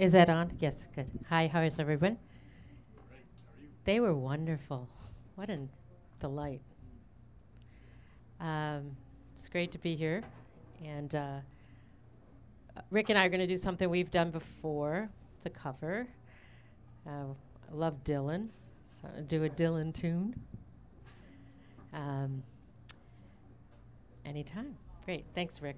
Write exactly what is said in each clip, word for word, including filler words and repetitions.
Is that on? Yes, good. Hi, how is everyone? They were wonderful. What a delight. Um, it's great to be here. And uh, Rick and I are going to do something we've done before. It's a cover. Uh, I love Dylan, so I'll do a Dylan tune. Um, anytime. Great. Thanks, Rick.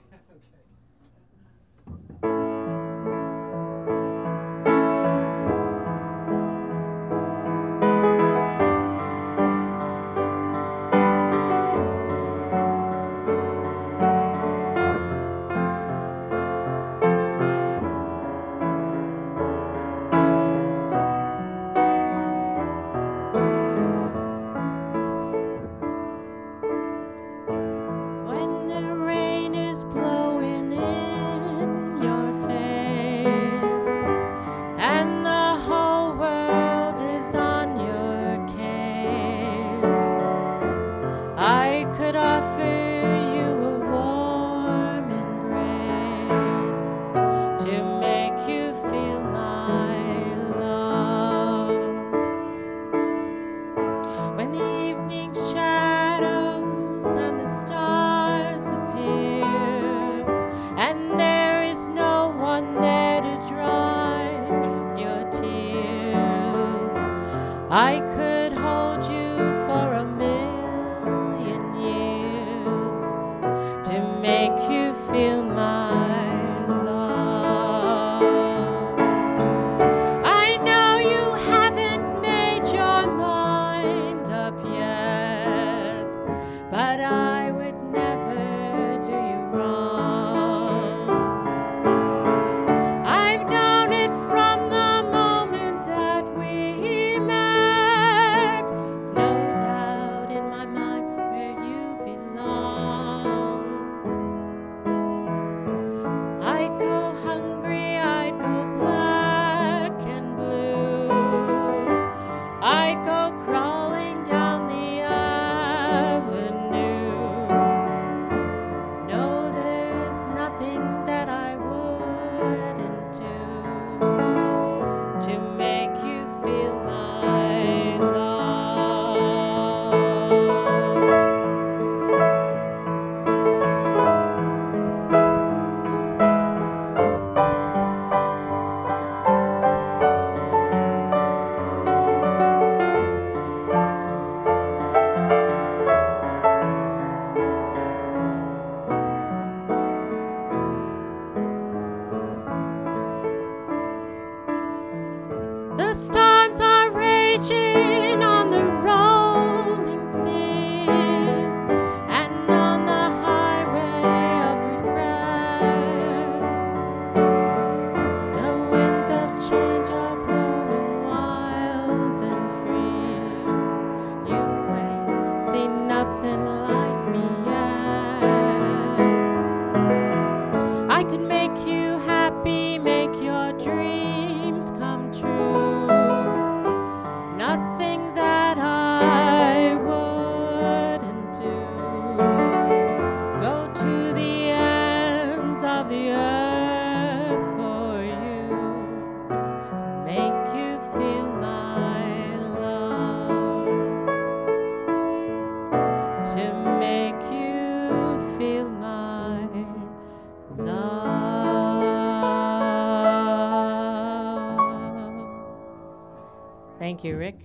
Thank you, Rick.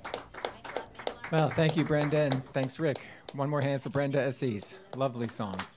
Well, thank you, Brenda, and thanks, Rick. One more hand for Brenda Assis. Lovely song.